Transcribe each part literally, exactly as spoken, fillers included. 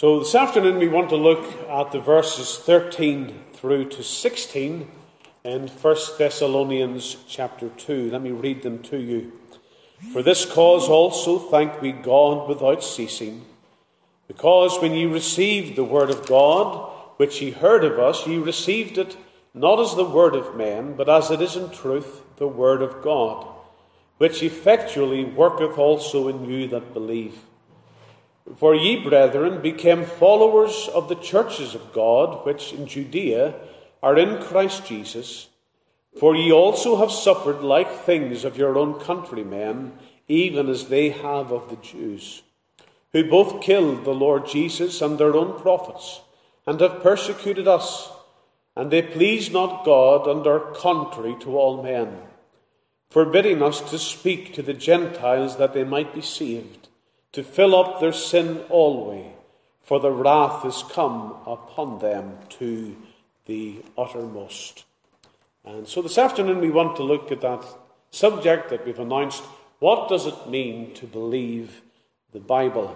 So this afternoon we want to look at the verses thirteen through to sixteen in First Thessalonians chapter two. Let me read them to you. For this cause also thank we God without ceasing, because when ye received the word of God, which ye heard of us, ye received it not as the word of men, but as it is in truth the word of God, which effectually worketh also in you that believe. For ye, brethren, became followers of the churches of God, which in Judea are in Christ Jesus. For ye also have suffered like things of your own countrymen, even as they have of the Jews, who both killed the Lord Jesus and their own prophets, and have persecuted us. And they please not God, and are contrary to all men, forbidding us to speak to the Gentiles that they might be saved, to fill up their sin always, for the wrath is come upon them to the uttermost. And so this afternoon we want to look at that subject that we've announced. What does it mean to believe the Bible?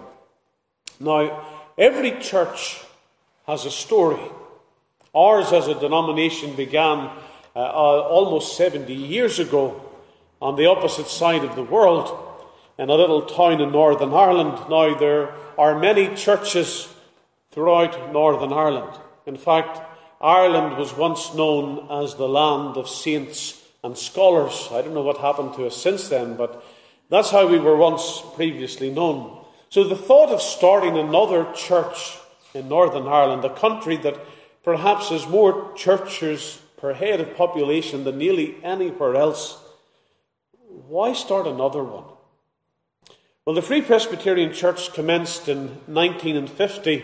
Now, every church has a story. Ours as a denomination began uh, uh, almost seventy years ago on the opposite side of the world, in a little town in Northern Ireland. Now, there are many churches throughout Northern Ireland. In fact, Ireland was once known as the land of saints and scholars. I don't know what happened to us since then, but that's how we were once previously known. So the thought of starting another church in Northern Ireland, a country that perhaps has more churches per head of population than nearly anywhere else, why start another one? Well, the Free Presbyterian Church commenced in nineteen fifty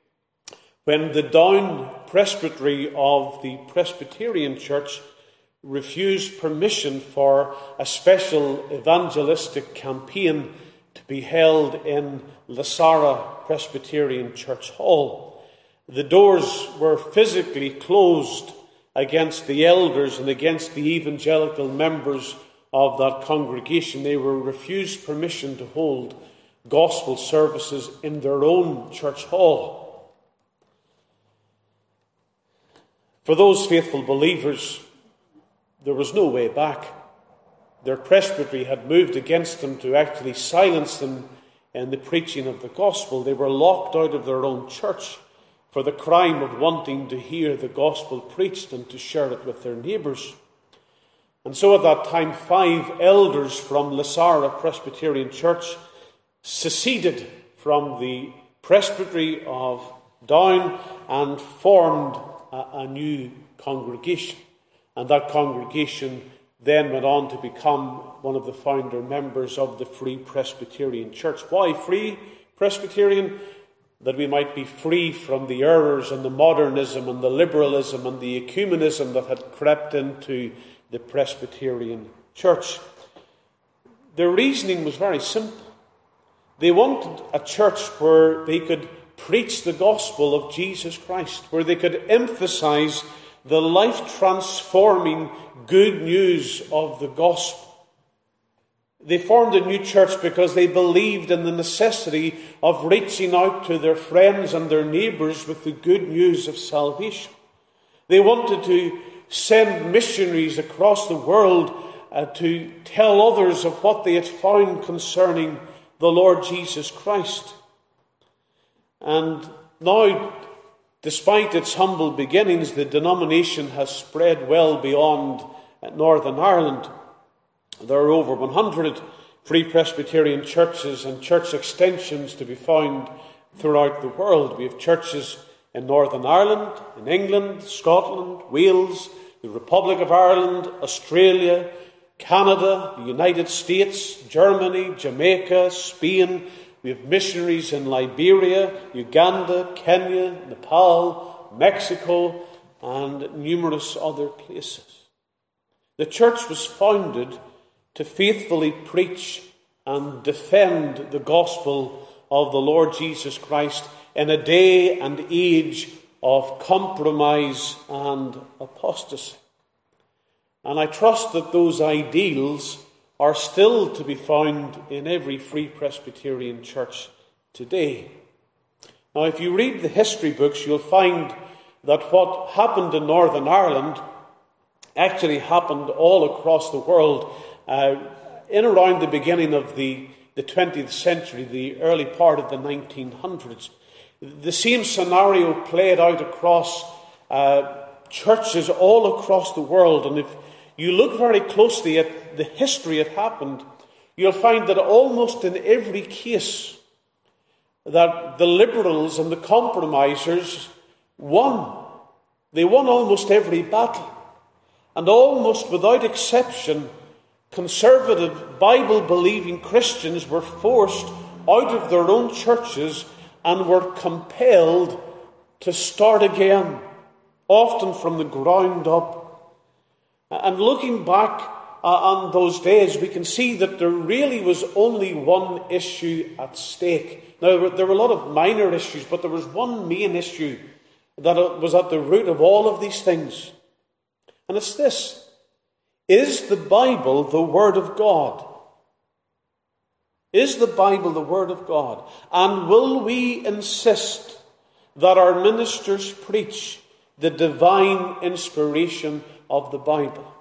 when the Down Presbytery of the Presbyterian Church refused permission for a special evangelistic campaign to be held in Lisara Presbyterian Church Hall. The doors were physically closed against the elders and against the evangelical members of that congregation. They were refused permission to hold gospel services in their own church hall. For those faithful believers, there was no way back. Their presbytery had moved against them to actually silence them in the preaching of the gospel. They were locked out of their own church for the crime of wanting to hear the gospel preached and to share it with their neighbours. And so at that time, five elders from Lisara Presbyterian Church seceded from the presbytery of Down and formed a, a new congregation. And that congregation then went on to become one of the founder members of the Free Presbyterian Church. Why Free Presbyterian? That we might be free from the errors and the modernism and the liberalism and the ecumenism that had crept into the Presbyterian Church. Their reasoning was very simple. They wanted a church where they could preach the gospel of Jesus Christ, where they could emphasize the life-transforming good news of the gospel. They formed a new church because they believed in the necessity of reaching out to their friends and their neighbours with the good news of salvation. They wanted to send missionaries across the world uh, to tell others of what they had found concerning the Lord Jesus Christ. And now, despite its humble beginnings, the denomination has spread well beyond Northern Ireland. There are over one hundred Free Presbyterian churches and church extensions to be found throughout the world. We have churches in Northern Ireland, in England, Scotland, Wales, the Republic of Ireland, Australia, Canada, the United States, Germany, Jamaica, Spain. We have missionaries in Liberia, Uganda, Kenya, Nepal, Mexico, and numerous other places. The church was founded to faithfully preach and defend the gospel of the Lord Jesus Christ in a day and age of compromise and apostasy. And I trust that those ideals are still to be found in every Free Presbyterian church today. Now, if you read the history books, you'll find that what happened in Northern Ireland actually happened all across the world uh, in around the beginning of the, the twentieth century, the early part of the nineteen hundreds. The same scenario played out across uh, churches all across the world. And if you look very closely at the history it happened, you'll find that almost in every case that the liberals and the compromisers won. They won almost every battle. And almost without exception, conservative, Bible-believing Christians were forced out of their own churches and were compelled to start again, often from the ground up. And looking back uh, on those days, we can see that there really was only one issue at stake. Now, there were, there were a lot of minor issues, but there was one main issue that was at the root of all of these things. And it's this: is the Bible the Word of God? Is the Bible the Word of God? And will we insist that our ministers preach the divine inspiration of the Bible?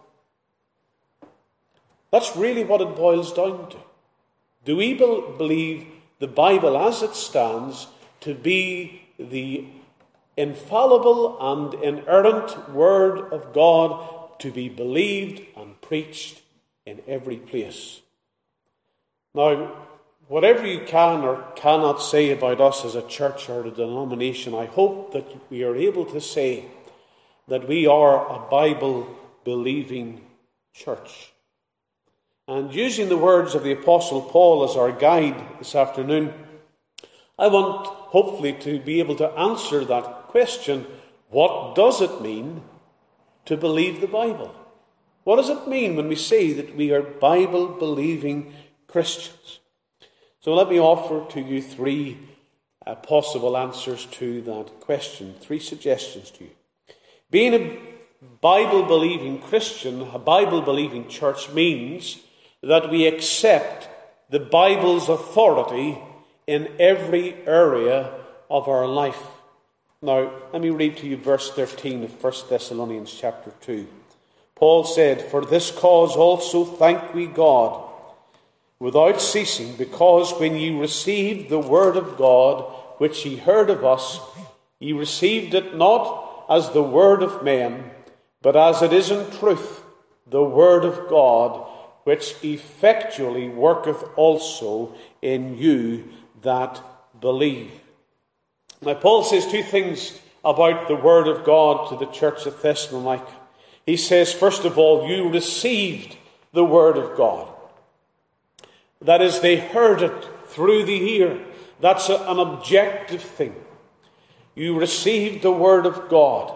That's really what it boils down to. Do we believe the Bible as it stands to be the infallible and inerrant Word of God, to be believed and preached in every place? Now, whatever you can or cannot say about us as a church or a denomination, I hope that we are able to say that we are a Bible-believing church. And using the words of the Apostle Paul as our guide this afternoon, I want, hopefully, to be able to answer that question: what does it mean to believe the Bible? What does it mean when we say that we are Bible-believing Christians? So let me offer to you three uh, possible answers to that question, three suggestions to you. Being a Bible-believing Christian, a Bible-believing church, means that we accept the Bible's authority in every area of our life. Now, let me read to you verse thirteen of First Thessalonians chapter two. Paul said, "For this cause also thank we God without ceasing, because when ye received the word of God, which ye heard of us, ye received it not as the word of men, but as it is in truth the word of God, which effectually worketh also in you that believe." Now, Paul says two things about the word of God to the church of Thessalonica. He says, first of all, you received the word of God. That is, they heard it through the ear. That's a, an objective thing. You received the word of God.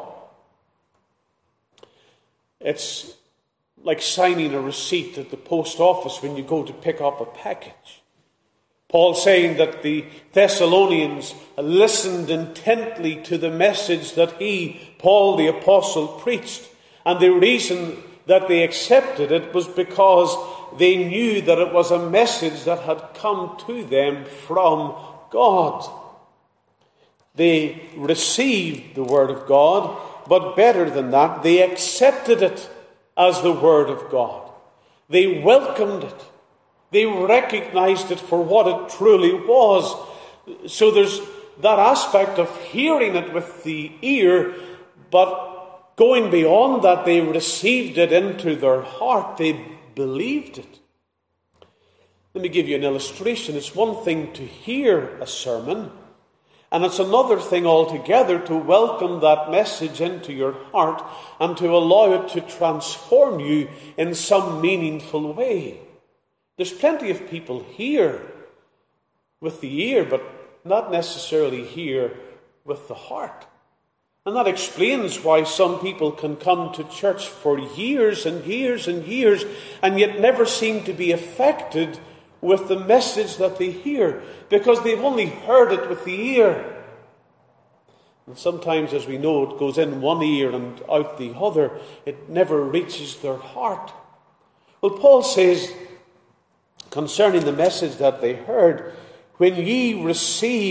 It's like signing a receipt at the post office when you go to pick up a package. Paul saying that the Thessalonians listened intently to the message that he, Paul the Apostle, preached. And the reason that they accepted it was because they knew that it was a message that had come to them from God. They received the word of God, but better than that, they accepted it as the word of God. They welcomed it. They recognized it for what it truly was. So there's that aspect of hearing it with the ear, but going beyond that, they received it into their heart. They believed it. Let me give you an illustration. It's one thing to hear a sermon, and it's another thing altogether to welcome that message into your heart and to allow it to transform you in some meaningful way. There's plenty of people here with the ear, but not necessarily here with the heart. And that explains why some people can come to church for years and years and years and yet never seem to be affected with the message that they hear, because they've only heard it with the ear. And sometimes, as we know, it goes in one ear and out the other. It never reaches their heart. Well, Paul says concerning the message that they heard, when ye received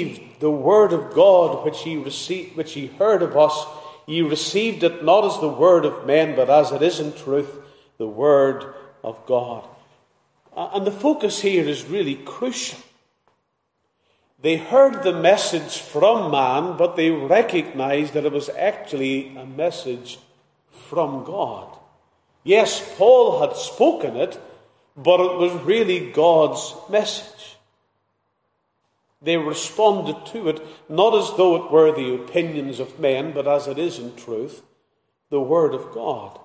the word of God which ye received, which ye heard of us, ye received it not as the word of men, but as it is in truth the word of God. And the focus here is really crucial. They heard the message from man, but they recognized that it was actually a message from God. Yes, Paul had spoken it, but it was really God's message. They responded to it not as though it were the opinions of men, but as it is in truth, the word of God.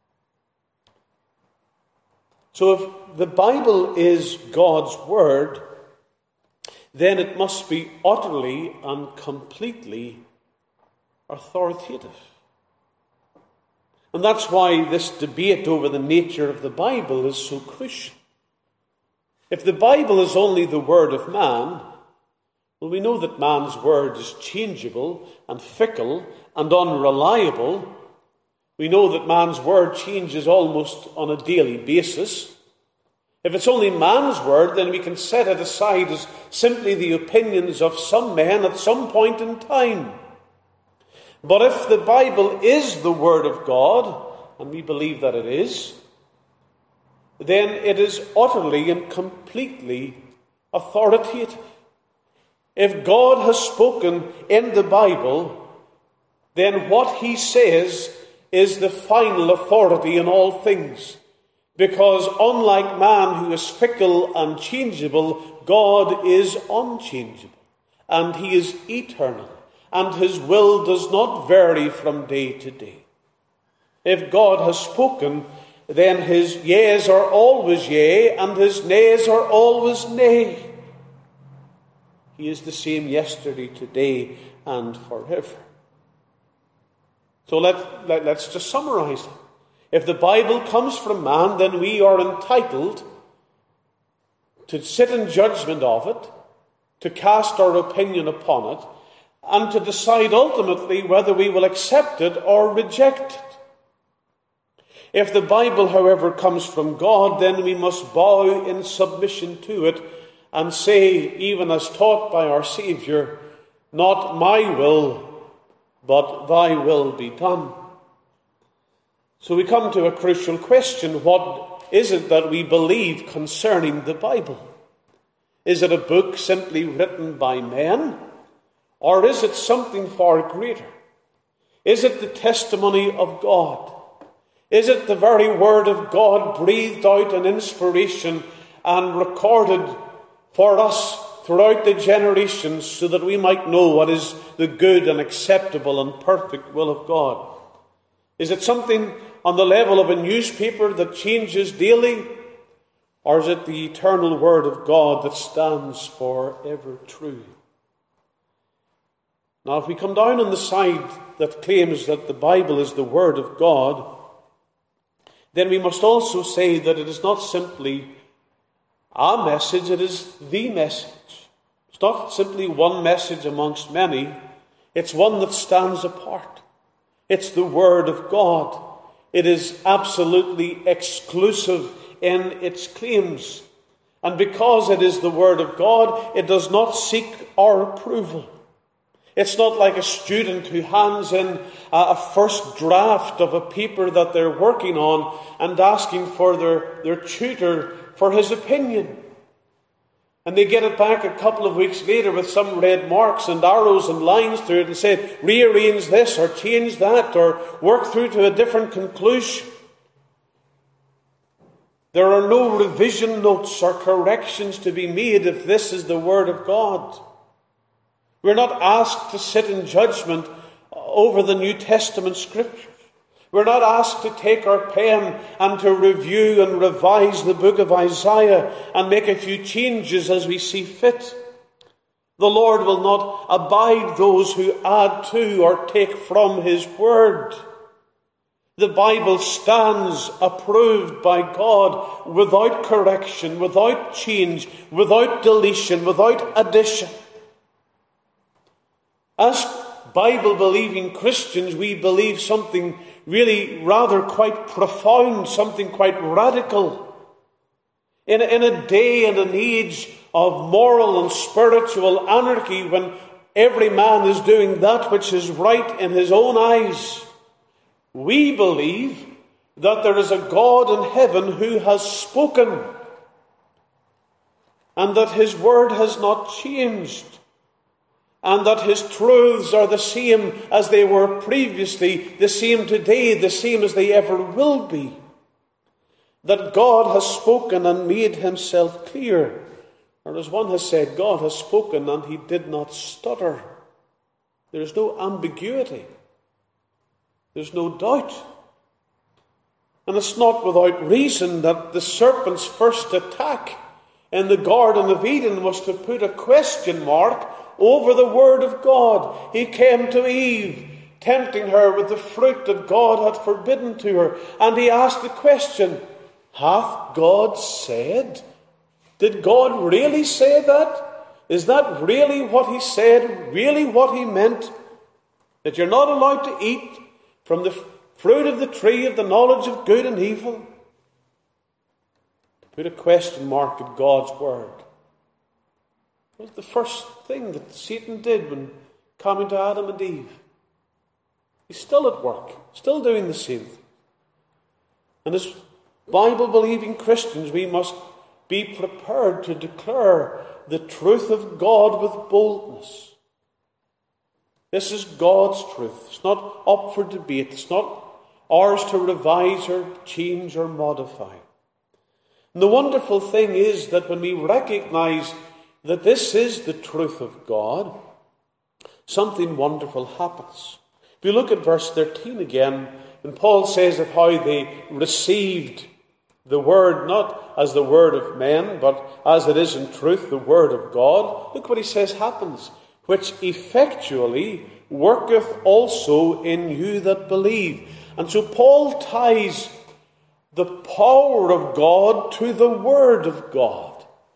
So if the Bible is God's word, then it must be utterly and completely authoritative. And that's why this debate over the nature of the Bible is so crucial. If the Bible is only the word of man, well, we know that man's word is changeable and fickle and unreliable. We know that man's word changes almost on a daily basis. If it's only man's word, then we can set it aside as simply the opinions of some men at some point in time. But if the Bible is the word of God, and we believe that it is, then it is utterly and completely authoritative. If God has spoken in the Bible, then what he says is the final authority in all things. Because unlike man who is fickle and changeable, God is unchangeable, and he is eternal, and his will does not vary from day to day. If God has spoken, then his yeas are always yea, and his nays are always nay. He is the same yesterday, today, and forever. So let, let, let's just summarize it. If the Bible comes from man, then we are entitled to sit in judgment of it, to cast our opinion upon it, and to decide ultimately whether we will accept it or reject it. If the Bible, however, comes from God, then we must bow in submission to it and say, even as taught by our Saviour, not my will, but thy will be done. So we come to a crucial question. What is it that we believe concerning the Bible? Is it a book simply written by men? Or is it something far greater? Is it the testimony of God? Is it the very word of God breathed out in inspiration and recorded for us throughout the generations so that we might know what is the good and acceptable and perfect will of God? Is it something on the level of a newspaper that changes daily? Or is it the eternal word of God that stands forever true? Now, if we come down on the side that claims that the Bible is the word of God, then we must also say that it is not simply a message, it is the message. It's not simply one message amongst many. It's one that stands apart. It's the word of God. It is absolutely exclusive in its claims. And because it is the word of God, it does not seek our approval. It's not like a student who hands in a first draft of a paper that they're working on and asking for their, their tutor for his opinion. And they get it back a couple of weeks later with some red marks and arrows and lines through it and say, rearrange this or change that or work through to a different conclusion. There are no revision notes or corrections to be made if this is the word of God. We're not asked to sit in judgment over the New Testament scriptures. We're not asked to take our pen and to review and revise the book of Isaiah and make a few changes as we see fit. The Lord will not abide those who add to or take from his word. The Bible stands approved by God without correction, without change, without deletion, without addition. As Bible-believing Christians, we believe something really rather quite profound, something quite radical. In a, in a day and an age of moral and spiritual anarchy, when every man is doing that which is right in his own eyes. We believe that there is a God in heaven who has spoken, and that his word has not changed, and that his truths are the same as they were previously, the same today, the same as they ever will be. That God has spoken and made himself clear. Or as one has said, God has spoken and he did not stutter. There is no ambiguity. There's no doubt. And it's not without reason that the serpent's first attack in the Garden of Eden was to put a question mark over the word of God. He came to Eve, tempting her with the fruit that God had forbidden to her. And he asked the question, hath God said? Did God really say that? Is that really what he said? Really what he meant? That you're not allowed to eat from the fruit of the tree of the knowledge of good and evil? To put a question mark at God's word. It was the first thing that Satan did when coming to Adam and Eve. He's still at work, still doing the same thing. And as Bible-believing Christians, we must be prepared to declare the truth of God with boldness. This is God's truth. It's not up for debate. It's not ours to revise or change or modify. And the wonderful thing is that when we recognize that this is the truth of God, something wonderful happens. If you look at verse thirteen again, and Paul says of how they received the word, not as the word of men, but as it is in truth, the word of God. Look what he says happens. Which effectually worketh also in you that believe. And so Paul ties the power of God to the word of God.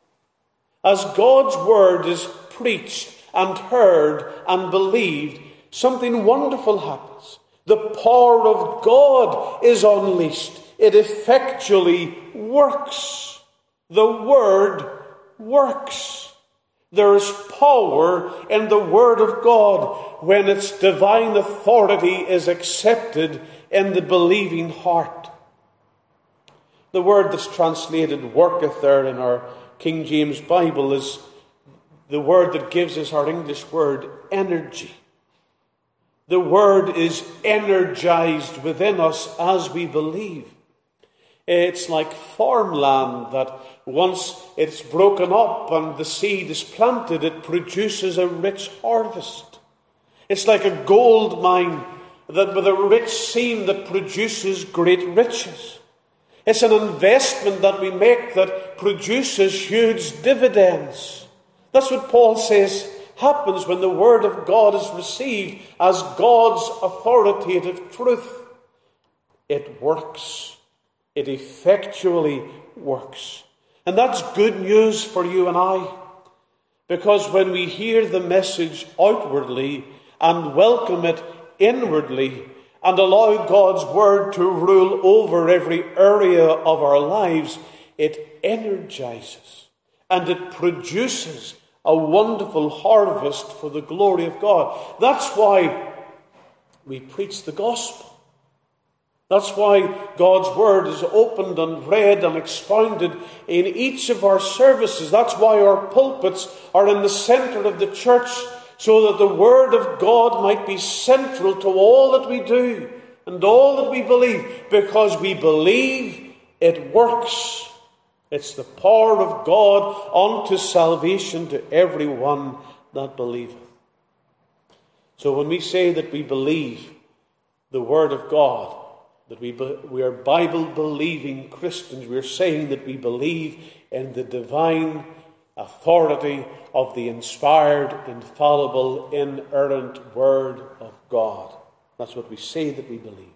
As God's word is preached and heard and believed, something wonderful happens. The power of God is unleashed. It effectually works. The word works. There is power in the word of God when its divine authority is accepted in the believing heart. The word that's translated worketh there in our King James Bible is the word that gives us our English word energy. The word is energized within us as we believe. It's like farmland that once it's broken up and the seed is planted, it produces a rich harvest. It's like a gold mine that with a rich seam that produces great riches. It's an investment that we make that produces huge dividends. That's what Paul says happens when the word of God is received as God's authoritative truth. It works. It effectually works. And that's good news for you and I. Because when we hear the message outwardly and welcome it inwardly and allow God's word to rule over every area of our lives, it energizes and it produces a wonderful harvest for the glory of God. That's why we preach the gospel. That's why God's word is opened and read and expounded in each of our services. That's why our pulpits are in the center of the church, so that the word of God might be central to all that we do and all that we believe, because we believe it works. It's the power of God unto salvation to everyone that believeth. So when we say that we believe the word of God, that we, be, we are Bible-believing Christians, we are saying that we believe in the divine authority of the inspired, infallible, inerrant word of God. That's what we say that we believe.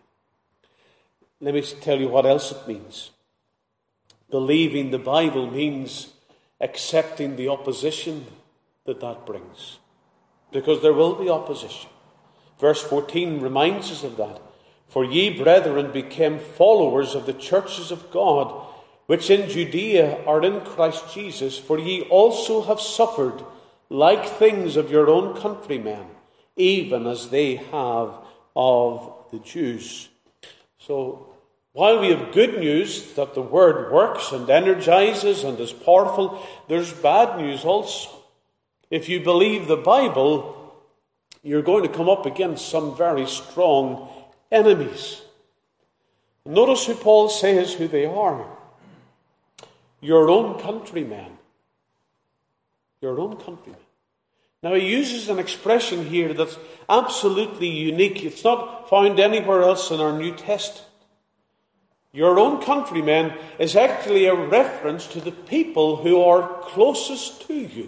Let me tell you what else it means. Believing the Bible means accepting the opposition that that brings. Because there will be opposition. Verse fourteen reminds us of that. For ye, brethren, became followers of the churches of God, which in Judea are in Christ Jesus. For ye also have suffered like things of your own countrymen, even as they have of the Jews. So, while we have good news that the word works and energizes and is powerful, there's bad news also. If you believe the Bible, you're going to come up against some very strong enemies. Notice who Paul says who they are. Your own countrymen. Your own countrymen. Now he uses an expression here that's absolutely unique. It's not found anywhere else in our New Testament. Your own countrymen is actually a reference to the people who are closest to you.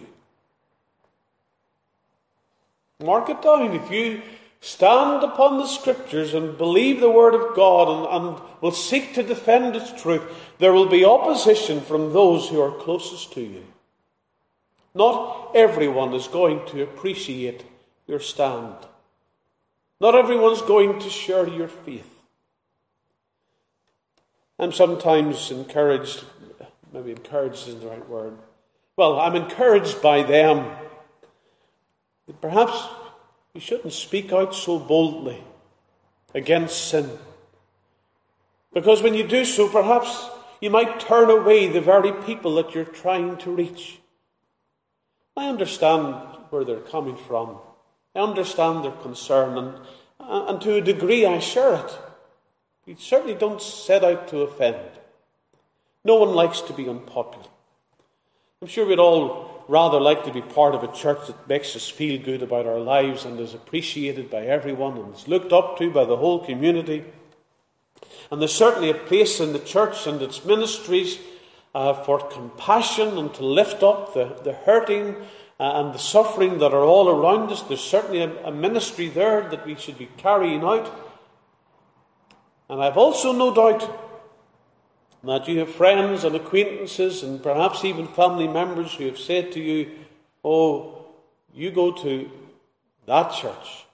Mark it down. If you stand upon the Scriptures and believe the Word of God and, and will seek to defend its truth, there will be opposition from those who are closest to you. Not everyone is going to appreciate your stand. Not everyone's going to share your faith. I'm sometimes encouraged, maybe encouraged isn't the right word. Well, I'm encouraged by them. Perhaps you shouldn't speak out so boldly against sin. Because when you do so, perhaps you might turn away the very people that you're trying to reach. I understand where they're coming from. I understand their concern, and, and to a degree I share it. You certainly don't set out to offend. No one likes to be unpopular. I'm sure we'd all rather like to be part of a church that makes us feel good about our lives and is appreciated by everyone and is looked up to by the whole community. And there's certainly a place in the church and its ministries uh, for compassion and to lift up the, the hurting uh, and the suffering that are all around us. There's certainly a, a ministry there that we should be carrying out. And I've also no doubt that you have friends and acquaintances and perhaps even family members who have said to you, oh, you go to that church.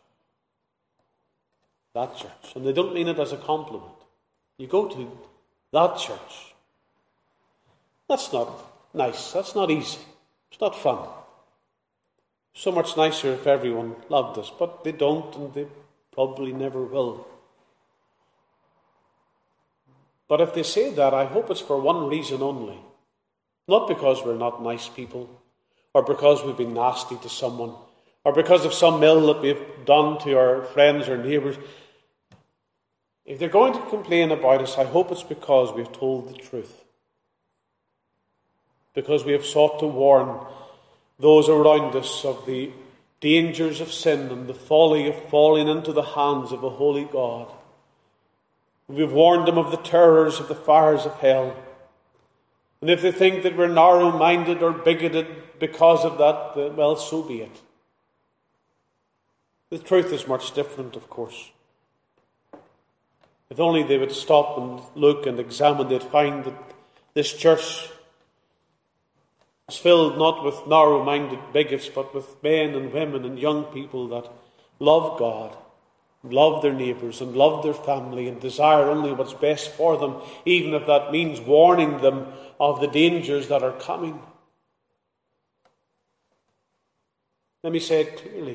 That church. And they don't mean it as a compliment. You go to that church. That's not nice. That's not easy. It's not fun. So much nicer if everyone loved us, but they don't and they probably never will. But if they say that, I hope it's for one reason only. Not because we're not nice people, or because we've been nasty to someone, or because of some ill that we've done to our friends or neighbours. If they're going to complain about us, I hope it's because we've told the truth. Because we have sought to warn those around us of the dangers of sin and the folly of falling into the hands of a holy God. We've warned them of the terrors of the fires of hell. And if they think that we're narrow-minded or bigoted because of that, well, so be it. The truth is much different, of course. If only they would stop and look and examine, they'd find that this church is filled not with narrow-minded bigots, but with men and women and young people that love God, love their neighbours and love their family and desire only what's best for them, even if that means warning them of the dangers that are coming. Let me say it clearly.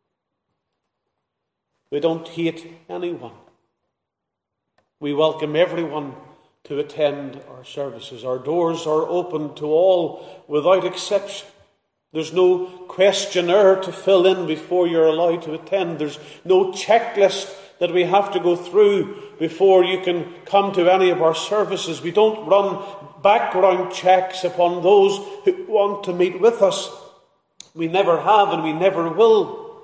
We don't hate anyone. We welcome everyone to attend our services. Our doors are open to all without exception. There's no questionnaire to fill in before you're allowed to attend. There's no checklist that we have to go through before you can come to any of our services. We don't run background checks upon those who want to meet with us. We never have and we never will.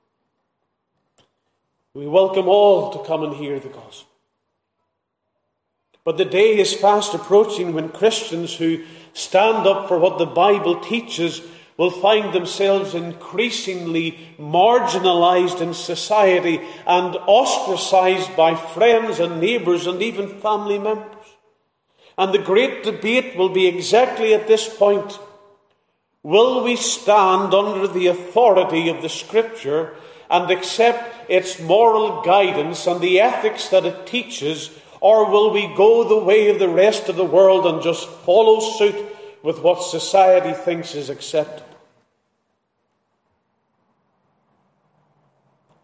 We welcome all to come and hear the gospel. But the day is fast approaching when Christians who stand up for what the Bible teaches will find themselves increasingly marginalized in society and ostracized by friends and neighbours and even family members. And the great debate will be exactly at this point. Will we stand under the authority of the Scripture and accept its moral guidance and the ethics that it teaches, or will we go the way of the rest of the world and just follow suit with what society thinks is acceptable?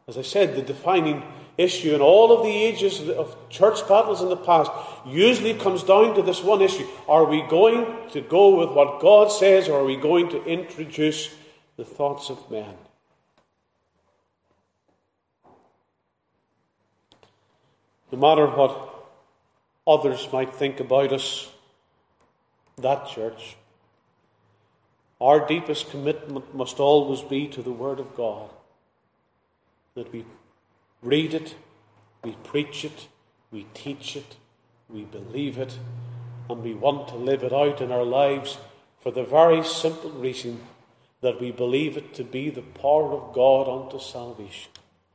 As I said, the defining issue in all of the ages of church battles in the past usually comes down to this one issue. Are we going to go with what God says, or are we going to introduce the thoughts of men? No matter what others might think about us, that church, our deepest commitment must always be to the Word of God. That we read it, we preach it, we teach it, we believe it, and we want to live it out in our lives for the very simple reason that we believe it to be the power of God unto salvation.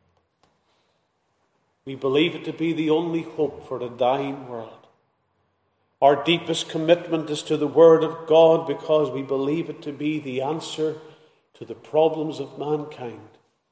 We believe it to be the only hope for a dying world. Our deepest commitment is to the Word of God because we believe it to be the answer to the problems of mankind.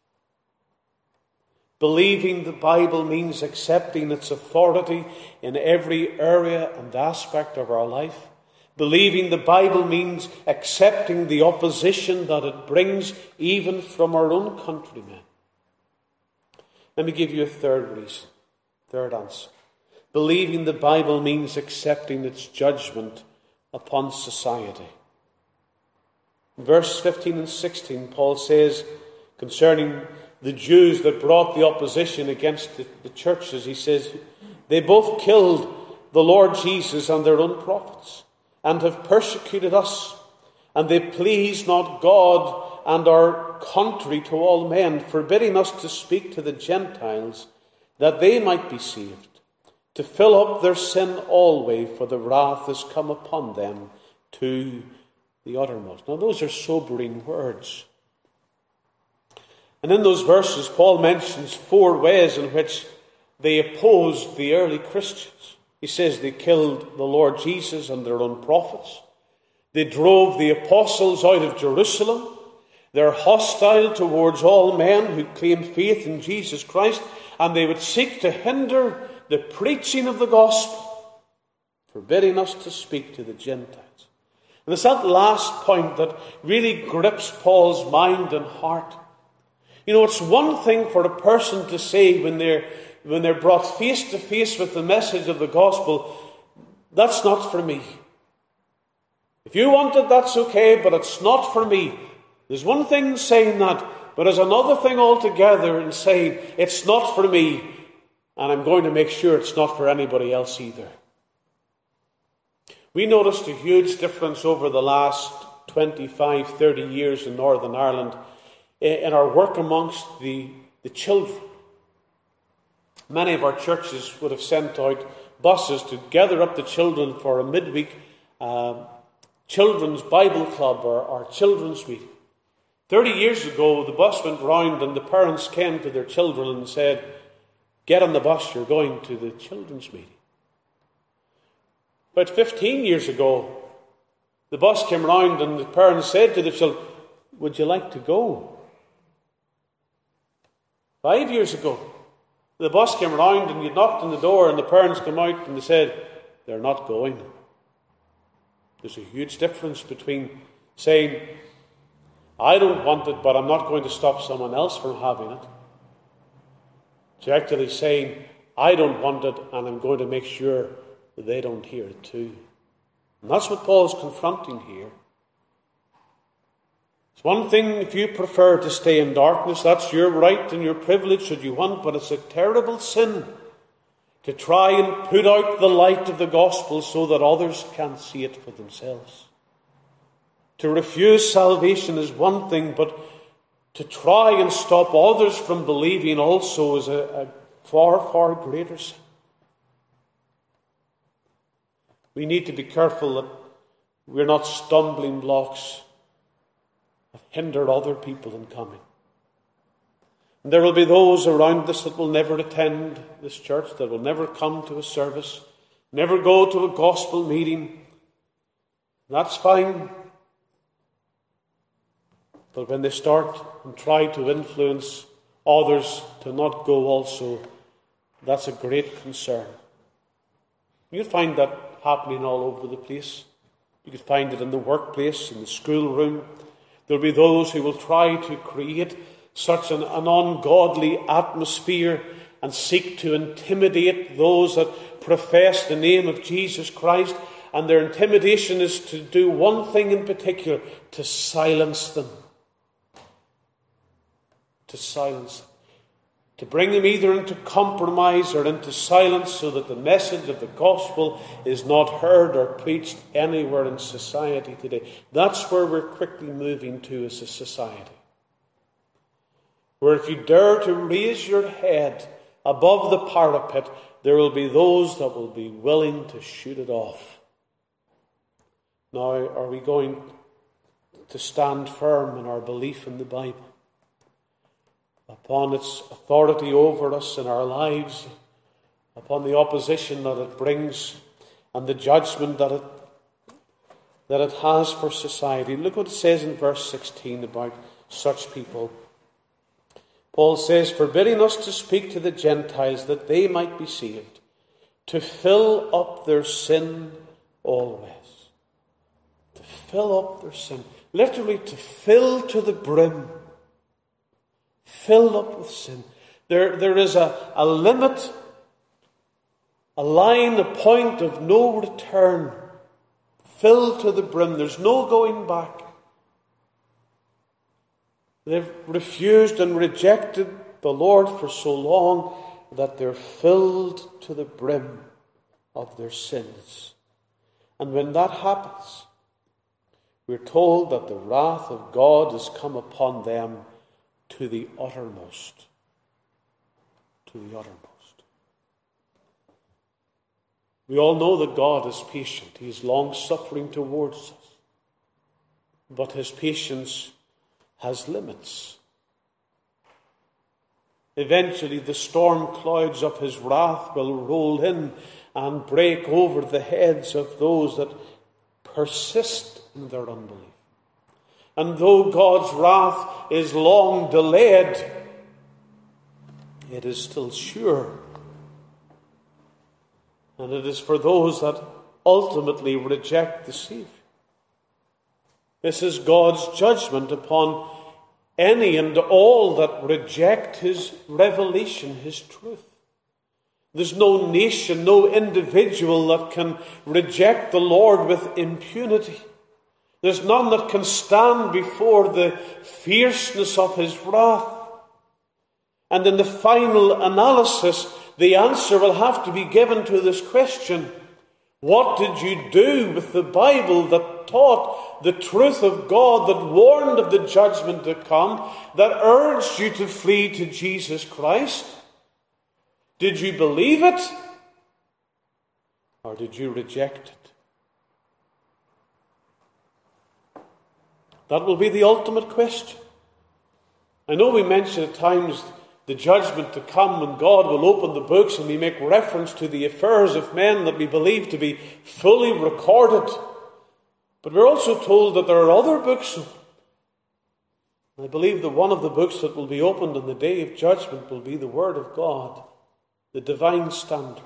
Believing the Bible means accepting its authority in every area and aspect of our life. Believing the Bible means accepting the opposition that it brings even from our own countrymen. Let me give you a third reason, third answer. Believing the Bible means accepting its judgment upon society. In verse fifteen and sixteen, Paul says concerning the Jews that brought the opposition against the, the churches, he says, they both killed the Lord Jesus and their own prophets, and have persecuted us, and they please not God and our country to all men, forbidding us to speak to the Gentiles, that they might be saved, to fill up their sin always, for the wrath is come upon them to the uttermost. Now those are sobering words. And in those verses, Paul mentions four ways in which they opposed the early Christians. He says they killed the Lord Jesus and their own prophets. They drove the apostles out of Jerusalem. They're hostile towards all men who claim faith in Jesus Christ, and they would seek to hinder the preaching of the gospel, forbidding us to speak to the Gentiles. And it's that last point that really grips Paul's mind and heart. You know, it's one thing for a person to say when they're, when they're brought face to face with the message of the gospel, that's not for me. If you want it, that's okay, but it's not for me. There's one thing in saying that, but there's another thing altogether in saying it's not for me, and I'm going to make sure it's not for anybody else either. We noticed a huge difference over the last twenty-five, thirty years in Northern Ireland in our work amongst the, the children. Many of our churches would have sent out buses to gather up the children for a midweek uh, children's Bible club or, or children's meeting. Thirty years ago, the bus went round and the parents came to their children and said, get on the bus, you're going to the children's meeting. About fifteen years ago, the bus came round and the parents said to the children, would you like to go? Five years ago, the bus came round and you knocked on the door and the parents came out and they said, they're not going. There's a huge difference between saying, I don't want it, but I'm not going to stop someone else from having it, to actually saying, I don't want it and I'm going to make sure that they don't hear it too. And that's what Paul's confronting here. It's one thing if you prefer to stay in darkness, that's your right and your privilege should you want, but it's a terrible sin to try and put out the light of the gospel so that others can't see it for themselves. To refuse salvation is one thing, but to try and stop others from believing also is a, a far, far greater sin. We need to be careful that we're not stumbling blocks that hinder other people in coming. And there will be those around us that will never attend this church, that will never come to a service, never go to a gospel meeting. That's fine. But when they start and try to influence others to not go also, that's a great concern. You'll find that happening all over the place. You could find it in the workplace, in the schoolroom. There'll be those who will try to create such an, an ungodly atmosphere and seek to intimidate those that profess the name of Jesus Christ. And their intimidation is to do one thing in particular: to silence them. To silence them. To bring them either into compromise or into silence, so that the message of the gospel is not heard or preached anywhere in society today. That's where we're quickly moving to as a society. Where if you dare to raise your head above the parapet, there will be those that will be willing to shoot it off. Now, are we going to stand firm in our belief in the Bible, upon its authority over us in our lives, upon the opposition that it brings and the judgment that it that it has for society? Look what it says in verse sixteen about such people. Paul says, forbidding us to speak to the Gentiles that they might be saved, to fill up their sin always. To fill up their sin. Literally, to fill to the brim. Filled up with sin. There, there is a, a limit, a line, a point of no return. Filled to the brim. There's no going back. They've refused and rejected the Lord for so long that they're filled to the brim of their sins. And when that happens, we're told that the wrath of God has come upon them to the uttermost. To the uttermost. We all know that God is patient. He is long-suffering towards us. But his patience has limits. Eventually the storm clouds of his wrath will roll in and break over the heads of those that persist in their unbelief. And though God's wrath is long delayed, it is still sure. And it is for those that ultimately reject the Savior. This is God's judgment upon any and all that reject his revelation, his truth. There's no nation, no individual that can reject the Lord with impunity. There's none that can stand before the fierceness of his wrath. And in the final analysis, the answer will have to be given to this question: what did you do with the Bible that taught the truth of God, that warned of the judgment to come, that urged you to flee to Jesus Christ? Did you believe it? Or did you reject it? That will be the ultimate question. I know we mention at times the judgment to come when God will open the books and we make reference to the affairs of men that we believe to be fully recorded. But we're also told that there are other books. I believe that one of the books that will be opened on the day of judgment will be the Word of God, the divine standard.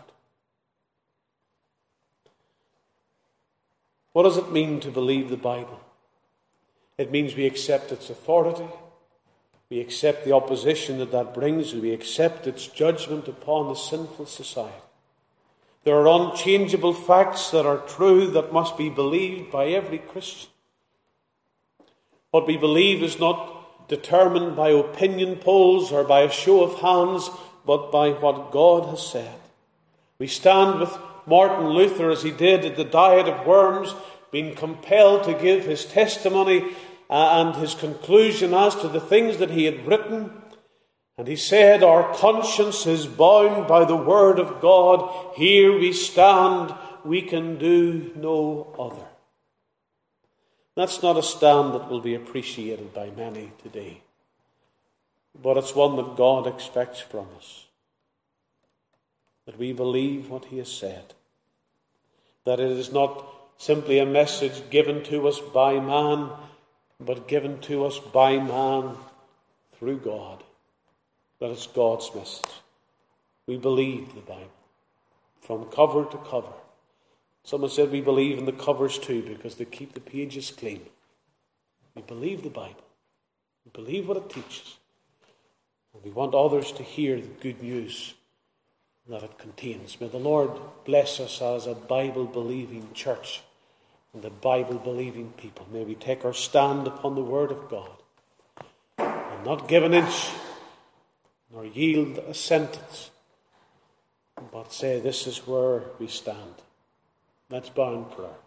What does it mean to believe the Bible? It means we accept its authority. We accept the opposition that that brings, and we accept its judgment upon the sinful society. There are unchangeable facts that are true that must be believed by every Christian. What we believe is not determined by opinion polls or by a show of hands, but by what God has said. We stand with Martin Luther as he did at the Diet of Worms, being compelled to give his testimony and his conclusion as to the things that he had written. And he said, our conscience is bound by the word of God. Here we stand, we can do no other. That's not a stand that will be appreciated by many today, but it's one that God expects from us. That we believe what he has said. That it is not simply a message given to us by man, but given to us by man through God. That it's God's message. We believe the Bible from cover to cover. Someone said we believe in the covers too because they keep the pages clean. We believe the Bible. We believe what it teaches. And we want others to hear the good news that it contains. May the Lord bless us as a Bible-believing church and a Bible-believing people. May we take our stand upon the Word of God and not give an inch nor yield a sentence, but say, this is where we stand. Let's bow in prayer.